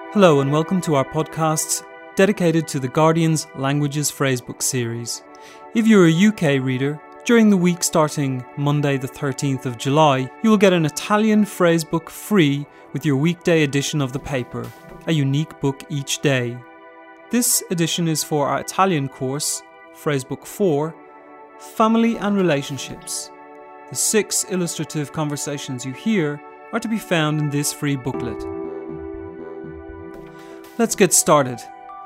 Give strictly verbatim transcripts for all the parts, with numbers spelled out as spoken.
Hello and welcome to our podcasts dedicated to the Guardian's Languages Phrasebook series. If you're a U K reader, during the week starting Monday the thirteenth of July, you will get an Italian phrasebook free with your weekday edition of the paper, a unique book each day. This edition is for our Italian course, Phrasebook four, Family and Relationships. The six illustrative conversations you hear are to be found in this free booklet. Let's get started.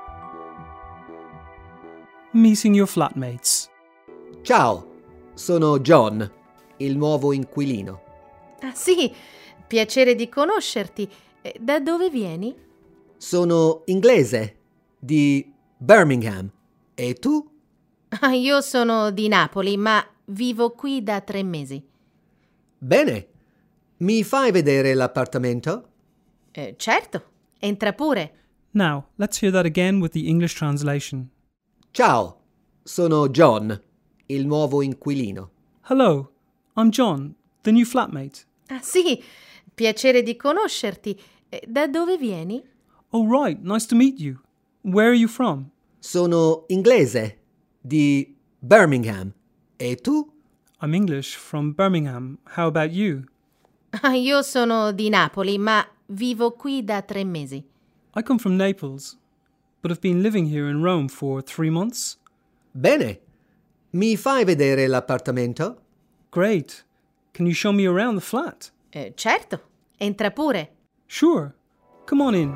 Meeting your flatmates. Ciao, sono John, il nuovo inquilino. Ah sì, piacere di conoscerti. Da dove vieni? Sono inglese, di Birmingham. E tu? Ah, io sono di Napoli, ma vivo qui da tre mesi. Bene, mi fai vedere l'appartamento? Eh, certo, entra pure. Now, let's hear that again with the English translation. Ciao, sono John, il nuovo inquilino. Hello, I'm John, the new flatmate. Ah sì, piacere di conoscerti. Da dove vieni? Oh right, nice to meet you. Where are you from? Sono inglese, di Birmingham. E tu? I'm English, from Birmingham. How about you? Ah, io sono di Napoli, ma vivo qui da tre mesi. I come from Naples, but have been living here in Rome for three months. Bene, mi fai vedere l'appartamento? Great. Can you show me around the flat? Eh, certo, entra pure. Sure. Come on in.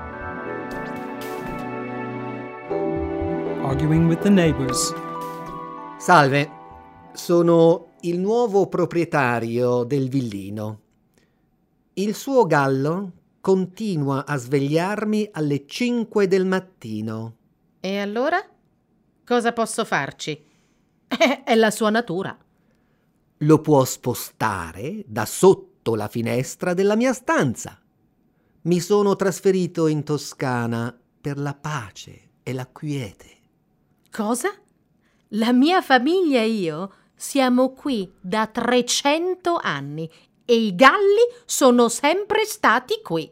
Arguing with the neighbours. Salve, sono il nuovo proprietario del villino. Il suo gallo continua a svegliarmi alle cinque del mattino. E allora? Cosa posso farci? È la sua natura. Lo può spostare da sotto la finestra della mia stanza. Mi sono trasferito in Toscana per la pace e la quiete. Cosa? La mia famiglia e io siamo qui da trecento anni e i galli sono sempre stati qui.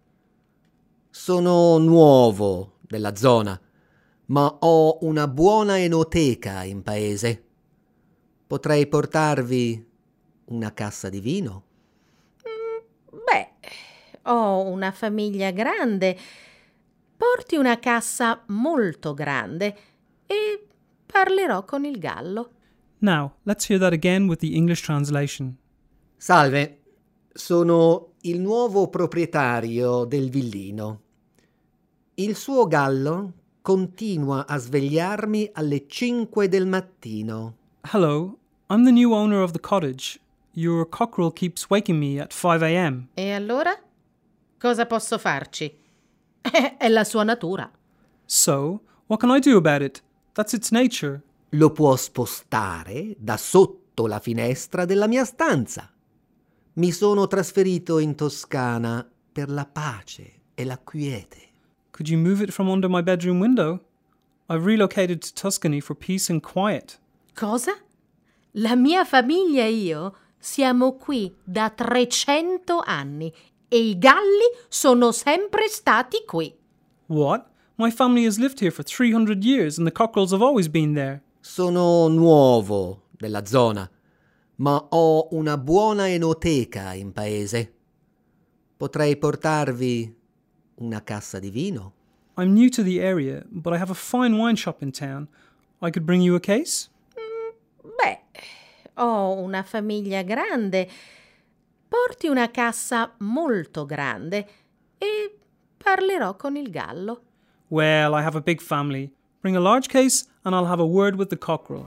Sono nuovo nella zona, ma ho una buona enoteca in paese. Potrei portarvi una cassa di vino? Mm, beh, ho una famiglia grande. Porti una cassa molto grande e parlerò con il gallo. Now, let's hear that again with the English translation. Salve, sono il nuovo proprietario del villino. Il suo gallo continua a svegliarmi alle cinque del mattino. Hello, I'm the new owner of the cottage. Your cockerel keeps waking me at five a.m. E allora? Cosa posso farci? È la sua natura. So, what can I do about it? That's its nature. Lo può spostare da sotto la finestra della mia stanza. Mi sono trasferito in Toscana per la pace e la quiete. Could you move it from under my bedroom window? I've relocated to Tuscany for peace and quiet. Cosa? La mia famiglia e io siamo qui da trecento anni e i galli sono sempre stati qui. What? My family has lived here for three hundred years and the cockerels have always been there. Sono nuovo nella zona, ma ho una buona enoteca in paese. Potrei portarvi una cassa di vino? I'm new to the area, but I have a fine wine shop in town. I could bring you a case? Mm, beh, ho una famiglia grande. Porti una cassa molto grande e parlerò con il gallo. Well, I have a big family. Bring a large case and I'll have a word with the cockerel.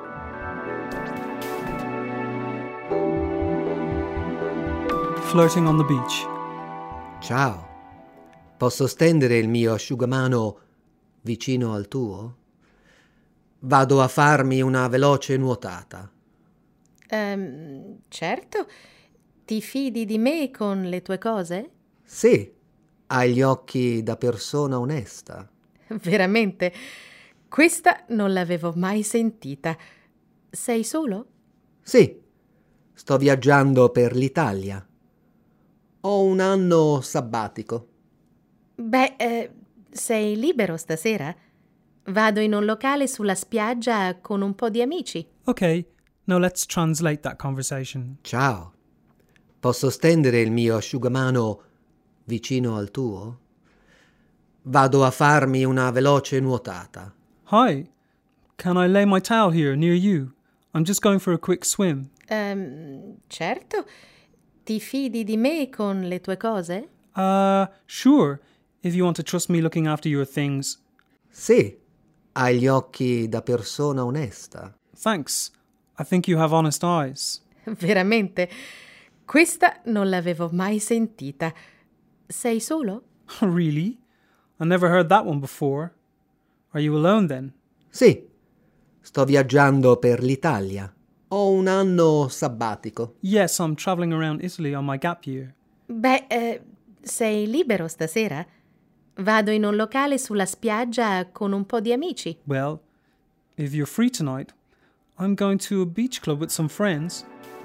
Flirting on the beach. Ciao, posso stendere il mio asciugamano vicino al tuo? Vado a farmi una veloce nuotata. Um, certo. Ti fidi di me con le tue cose? Sì, hai gli occhi da persona onesta. Veramente? Questa non l'avevo mai sentita. Sei solo? Sì, sto viaggiando per l'Italia. Ho un anno sabbatico. Beh, eh, sei libero stasera? Vado in un locale sulla spiaggia con un po' di amici. Okay, now let's translate that conversation. Ciao. Posso stendere il mio asciugamano vicino al tuo? Vado a farmi una veloce nuotata. Hi, can I lay my towel here near you? I'm just going for a quick swim. Ehm, certo. Ti fidi di me con le tue cose? Uh, sure, if you want to trust me looking after your things. Sì, hai gli occhi da persona onesta. Thanks. I think you have honest eyes. Veramente? Questa non l'avevo mai sentita. Sei solo? Really? I never heard that one before. Are you alone then? Sì, sto viaggiando per l'Italia. Ho un anno sabbatico. Yes, I'm travelling around Italy on my gap year. Beh, eh, sei libero stasera? Vado in un locale sulla spiaggia con un po' di amici. Well, if you're free tonight, I'm going to a beach club with some friends.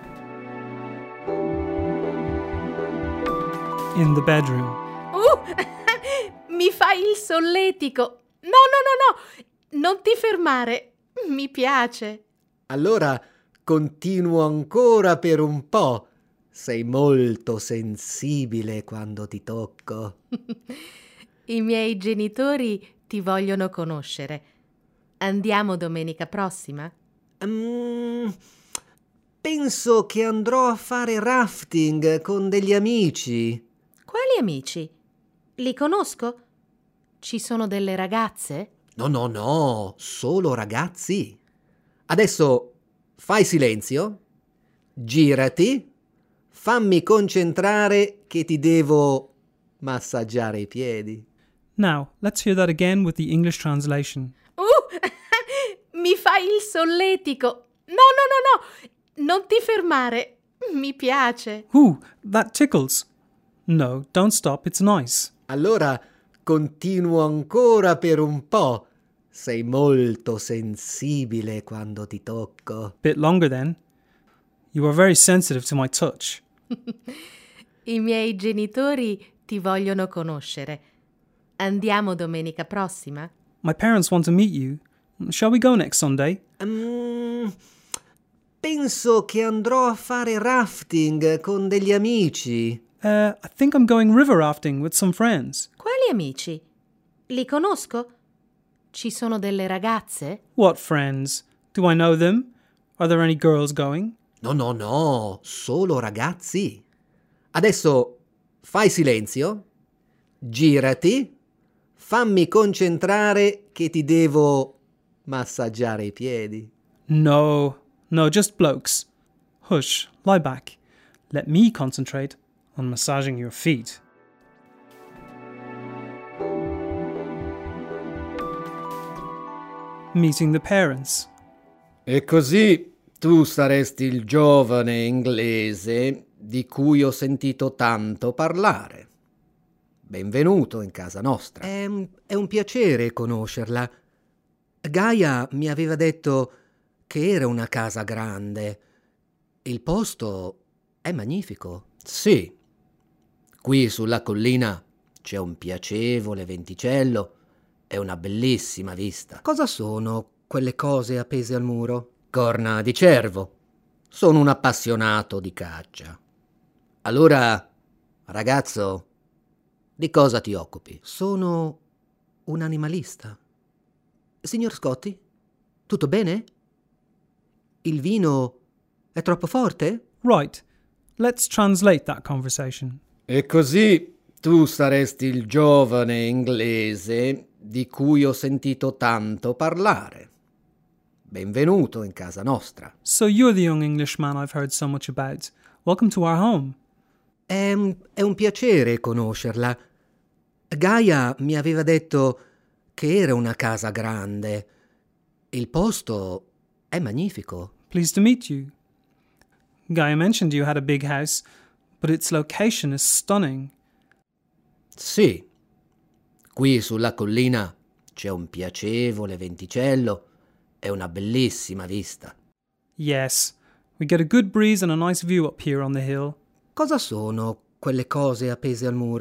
In the bedroom. Uh! Mi fai il solletico! No, no, no, no! Non ti fermare! Mi piace! Allora continuo ancora per un po'. Sei molto sensibile quando ti tocco. I miei genitori ti vogliono conoscere. Andiamo domenica prossima? Mm, penso che andrò a fare rafting con degli amici. Quali amici? Li conosco? Ci sono delle ragazze? No, no, no, solo ragazzi. Adesso fai silenzio, girati, fammi concentrare che ti devo massaggiare i piedi. Now, let's hear that again with the English translation. Uh! Mi fai il solletico! No, no, no, no! Non ti fermare! Mi piace! Ooh, that tickles. No, don't stop, it's nice. Allora continuo ancora per un po'. Sei molto sensibile quando ti tocco. Bit longer then. You are very sensitive to my touch. I miei genitori ti vogliono conoscere. Andiamo domenica prossima? My parents want to meet you. Shall we go next Sunday? Mm, penso che andrò a fare rafting con degli amici. Uh, I think I'm going river rafting with some friends. Quali amici? Li conosco? Ci sono delle ragazze? What friends? Do I know them? Are there any girls going? No, no, no, solo ragazzi. Adesso fai silenzio, girati, fammi concentrare che ti devo massaggiare i piedi. No, no, just blokes. Hush, lie back. Let me concentrate on massaging your feet. Meeting the parents. E così tu saresti il giovane inglese di cui ho sentito tanto parlare. Benvenuto in casa nostra. È, è un piacere conoscerla. Gaia mi aveva detto che era una casa grande. Il posto è magnifico. Sì. Qui sulla collina c'è un piacevole venticello e una bellissima vista. Cosa sono quelle cose appese al muro? Corna di cervo. Sono un appassionato di caccia. Allora, ragazzo, di cosa ti occupi? Sono un animalista. Signor Scotti, tutto bene? Il vino è troppo forte? Right, let's translate that conversation. E così tu saresti il giovane inglese di cui ho sentito tanto parlare. Benvenuto in casa nostra. So you're the young Englishman I've heard so much about. Welcome to our home. È, è un piacere conoscerla. Gaia mi aveva detto che era una casa grande. Il posto è magnifico. Pleased to meet you. Gaia mentioned you had a big house, but its location is stunning. Sì. Qui sulla collina c'è un piacevole venticello e una bellissima vista. Yes, we get a good breeze and a nice view up here on the hill. Cosa sono quelle cose appese al muro?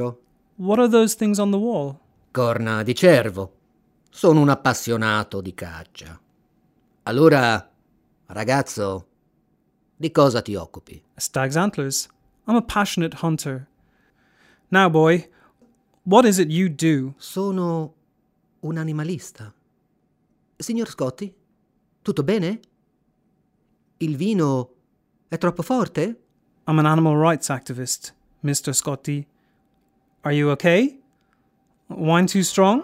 What are those things on the wall? Corna di cervo. Sono un appassionato di caccia. Allora, ragazzo, di cosa ti occupi? A stag's antlers. I'm a passionate hunter. Now, boy, what is it you do? Sono un animalista. Signor Scotti, tutto bene? Il vino è troppo forte? I'm an animal rights activist, Mister Scotti. Are you okay? Wine too strong?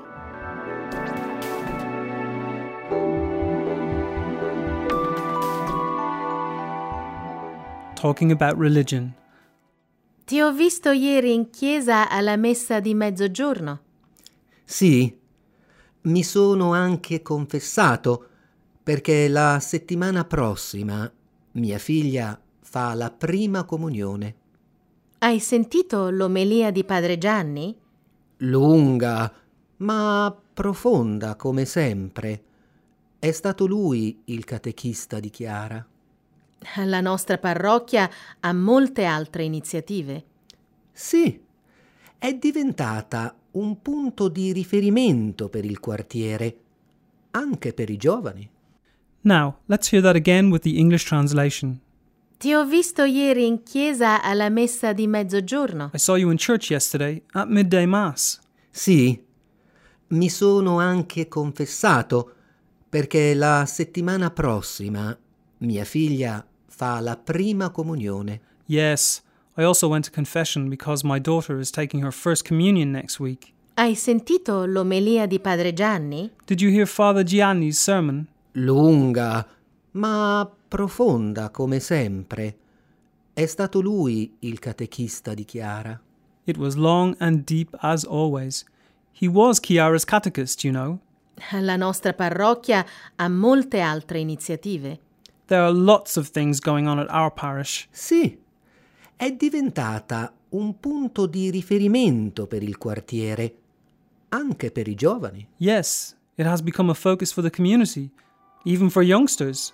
Talking about religion. Ti ho visto ieri in chiesa alla messa di mezzogiorno. Sì, mi sono anche confessato perché la settimana prossima mia figlia fa la prima comunione. Hai sentito l'omelia di Padre Gianni? Lunga, ma profonda come sempre. È stato lui il catechista di Chiara. La nostra parrocchia ha molte altre iniziative. Sì, è diventata un punto di riferimento per il quartiere, anche per i giovani. Now, let's hear that again with the English translation. Ti ho visto ieri in chiesa alla messa di mezzogiorno. I saw you in church yesterday at midday mass. Sì, mi sono anche confessato perché la settimana prossima mia figlia fa la prima comunione. Yes, I also went to confession because my daughter is taking her first communion next week. Hai sentito l'omelia di Padre Gianni? Did you hear Father Gianni's sermon? Lunga, ma profonda come sempre. È stato lui il catechista di Chiara. It was long and deep as always. He was Chiara's catechist, you know. La nostra parrocchia ha molte altre iniziative. There are lots of things going on at our parish. Sì, è diventata un punto di riferimento per il quartiere, anche per i giovani. Yes, it has become a focus for the community, even for youngsters.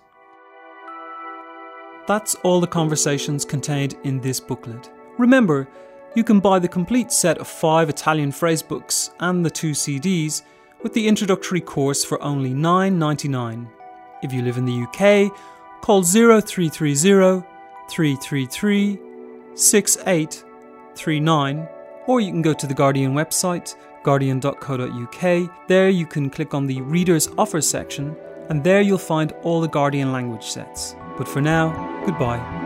That's all the conversations contained in this booklet. Remember, you can buy the complete set of five Italian phrase books and the two C Ds with the introductory course for only nine dollars ninety-nine. If you live in the U K, call zero three three zero, three three three, six eight three nine, or you can go to the Guardian website, guardian dot co dot U K. There you can click on the Reader's Offers section, and there you'll find all the Guardian language sets. But for now, goodbye.